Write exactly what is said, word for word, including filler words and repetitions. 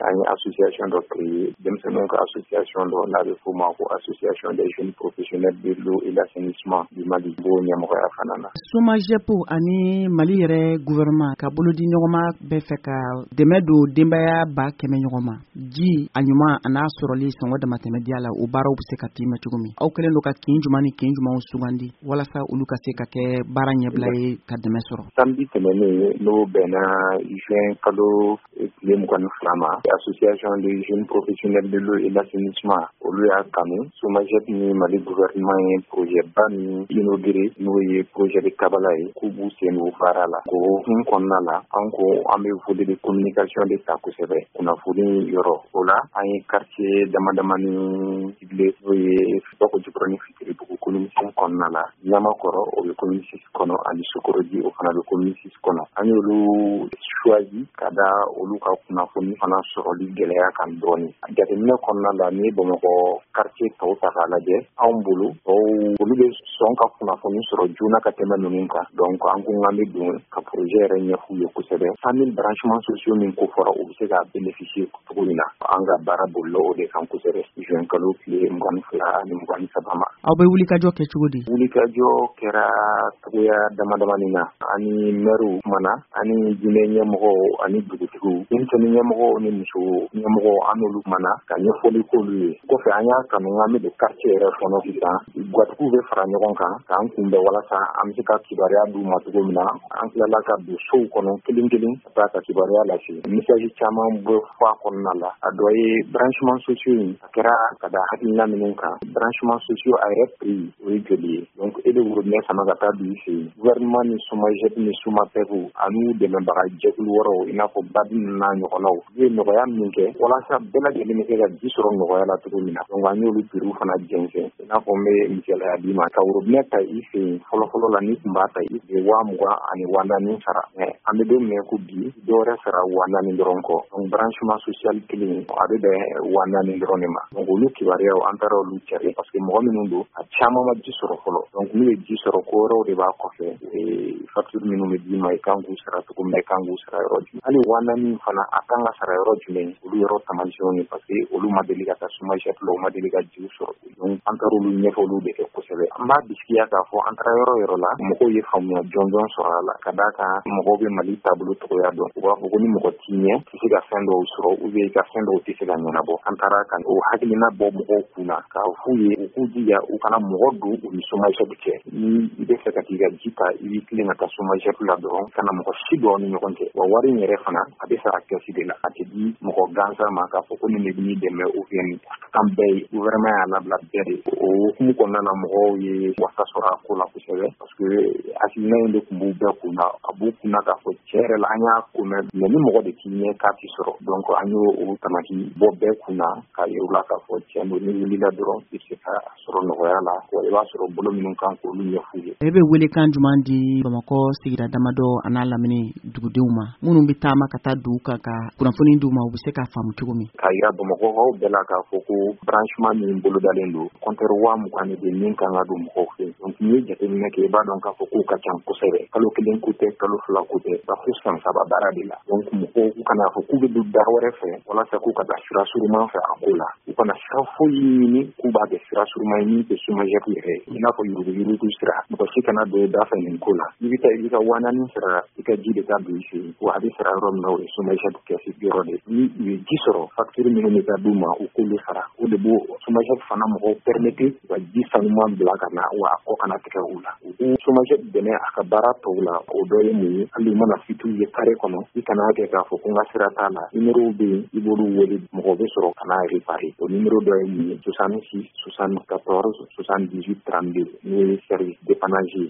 an ye association dɔ créé denmisɛnninw ka association dɔ n'a bɛ f'o ma ko association des jeunes professionnels de l'eau et l'assainissement du Mali b'o ɲɛmɔgɔya fana na. SOMAGEP ani Mali yɛrɛ gouvernement ka bolo di ɲɔgɔn ma bɛ fɛ ka dɛmɛ don denbaya ba kɛmɛ ɲɔgɔn ma. Ji a ɲuman a n'a sɔrɔli sɔngɔ damatɛmɛdiya la o baaraw bɛ se ka timɛ cogo min. Aw kɛlen don ka kin jumɛn ni kin jumɛnw sugandi walasa olu ka se ka kɛ baara ɲɛbila ye ka dɛmɛ sɔrɔ. Samedi tɛmɛnen n'o bɛnna juin kalo tile mugan ni fila ma association des jeunes professionnels de l'eau et l'assainissement olu y'a kanu SOMAGEP ni Mali gouvernement ye projet ba min inauguré n'o ye projet de kabala ye k'u b'u sen don baara la o hukumu kɔnɔna la an ko an bɛ volet de communication de ta kosɛbɛ kunnafoni yɔrɔ o la an ye quartier dama dama ni ciblé n'o ye Bako Jikɔrɔni Fitiribugu commune cinq kɔnɔna la Ɲamakɔrɔ o bɛ commune six kɔnɔ ani Sokoroji o fana bɛ commune six kɔnɔ an y'olu choisi ka da olu ka kunnafoni fana sɔrɔli gɛlɛya kan dɔɔni jateminɛ kɔnɔna la ni Bamakɔ quartier tɔw ta k'a lajɛ anw bolo olu bɛ sɔn ka kunnafoni sɔrɔ joona ka tɛmɛ ninnu kan donc an ko k'an bɛ don ka projet yɛrɛ ɲɛf'u ye kosɛbɛ cent mille branchements sociaux min ko fɔra u bɛ se ka bénéficier cogo min na an ka baara bolila o de kan kosɛbɛ juin kalo tile mugan ni fila ani mugan ni saba ma. Aw bɛ wulikajɔ kɛ cogo di? Wulikajɔ kɛra cogoya dama damani na ani maires kumana ani diinɛ ɲɛmɔgɔw ani dugutigiw denmisɛnnin ɲɛmɔgɔw ni muso ɲɛmɔgɔw an n'olu kumana ka ɲɛfɔli k'olu ye kɔfɛ an y'a kanu k'an bɛ don quartier yɛrɛ kɔnɔ sisan gwatigiw bɛ fara ɲɔgɔn kan k'an kunbɛn walasa an bɛ se ka kibaruya d'u ma cogo min na an tilala ka don sow kɔnɔ kelen kelen ka taa ka kibaruya lase message caman bɛ fɔ a kɔnɔna la a dɔ ye branchements sociaux in a kɛra ka da hakilina minnu kan branchements sociaux a yɛrɛ prix o ye joli ye donc e de worobinɛ sama ka taa don i fɛ yen gouvernement ni SOMAGEP ni SOMAPEV ani dɛmɛbaga jɛkulu wɛrɛw i n'a fɔ BAD n'a ɲɔgɔnnaw u ye nɔgɔya min kɛ walasa bɛɛ lajɛlen bɛ se ka ji sɔrɔ nɔgɔya la cogo min na donc an y'olu prix fana jɛnsɛn i n'a fɔ n bɛ misaliya d'i ma ka worobinɛ ta i fɛ yen fɔlɔfɔlɔ la ni tun b'a ta i bɛ waa mugan ani waa naani sara mais an bɛ don min ko bi dɔwɛrɛ sara waa naani dɔrɔn kɔ donc branchement social kelen a bɛ bɛn waa naani dɔrɔn de ma donc olu kibaruyaw an taara olu cari parce que mɔgɔ minnu don a caman ma ji sɔrɔ fɔlɔ donc n'u ye ji sɔrɔ ko wɛrɛw de b'a kɔfɛ facture minnu bɛ d'i ma i kan k'u sara cogo min na i kan k'u sara yɔrɔ jumɛn hali waa naani fana a kan ka sara yɔrɔ jumɛn olu yɔrɔ taamasiyɛnw ye parce que olu ma deli ka taa SOMAGEP la u ma deli ka jiw sɔrɔ donc an taara olu ɲɛfɔliw de kɛ kosɛbɛ an b'a bisikiya k'a fɔ an taara yɔrɔ yɔrɔ la mɔgɔw ye faamuya jɔnjɔn sɔrɔ a la ka d'a kan mɔgɔw bɛ Mali taabolo cogoya dɔn u b'a fɔ ko ni mɔgɔ t'i ɲɛ i tɛ se ka fɛn dɔw sɔrɔ ou bien i ka fɛn dɔw tɛ se ka ɲɛnabɔ an taara ka o hakilina bɔ mɔgɔw kunna k'a f'u ye u k'u jija u kana mɔgɔ don u ni SOMAGEP cɛ ni i bɛ fɛ ka t'i ka ji ta i b'i tilen ka taa SOMAGEP la dɔrɔn kana mɔgɔ si dɔn ni ɲɔgɔn cɛ wa wari in yɛrɛ fana a bɛ sara kɛsi de la a tɛ di mɔgɔ gansan ma k'a fɔ ko nin de bɛ n'i dɛmɛ ou bien an bɛɛ ye gouvernement y'a labila bɛɛ de o hukumu kɔnɔna na mɔgɔw ye wasa sɔrɔ a ko la kosɛbɛ parce que hakilina in de tun b'u bɛɛ kunna a b'u kunna k'a fɔ cɛ yɛrɛ la an y'a ko mɛn mais ni mɔgɔ de t'i ɲɛ k'a tɛ sɔrɔ donc an y'o o tamaki bɔ bɛɛ kunna k'a yir'u la k'a fɔ tiɲɛ don ni wulila dɔrɔn i bɛ se ka sɔrɔ nɔgɔya la wa i b'a sɔrɔ bolo minnu kan k'olu ɲɛf'u ye. E bɛ welekan jumɛn di Bamakɔ sigida damadɔ a n'a lamini dugudenw ma minnu bɛ taama ka taa dugu kan ka kunnafoni d'u ma u bɛ se k'a faamu cogo min. K'a yira Bamakɔkaw bɛɛ la k'a fɔ ko branchement min bolodalen don compteur waa mugan de bɛ min kan ka don mɔgɔw fɛ donc n'i ye jateminɛ kɛ i b'a dɔn k'a fɔ k'u ka ca kosɛbɛ kalo kelen ko tɛ kalo fila ko tɛ ba fo san saba baara de la donc mɔgɔw u kana fɔ k'u bɛ don da wɛrɛ fɛ walasa k'u ka taa sira suruman fɛ a ko la u kana sira foyi ɲini k'u b'a kɛ sira suruman ye min tɛ SOMAGEP yɛrɛ ye i n'a fɔ yurugu yurugu sira mɔgɔ si kana don da fɛ nin ko la i bɛ taa i bɛ ka waa naani sara i ka ji de taa don i fɛ yen wa a bɛ sara yɔrɔ min na o ye SOMAGEP kɛsi yɔrɔ de ni u ye ji sɔrɔ facture minnu bɛ taa d'u ma u k'olu sara o de b'o SOMAGEP fana mɔgɔw permettre u ka ji sanuman bila ka na wa a kɔ kana tigɛ u la u b'u SOMAGEP dɛmɛ a ka baara tɔw la o dɔ ye mun ye hali mana fitu ye kare kɔnɔ i kana kɛ k'a fɔ ko n ka sira t'a la numéro bɛ yen i b'olu wele mɔgɔw bɛ sɔrɔ ka n'a réparer o numéro dɔ ye mun ye soixante-six soixante-quatorze soixante-dix-huit trente-deux n'o ye service dépannage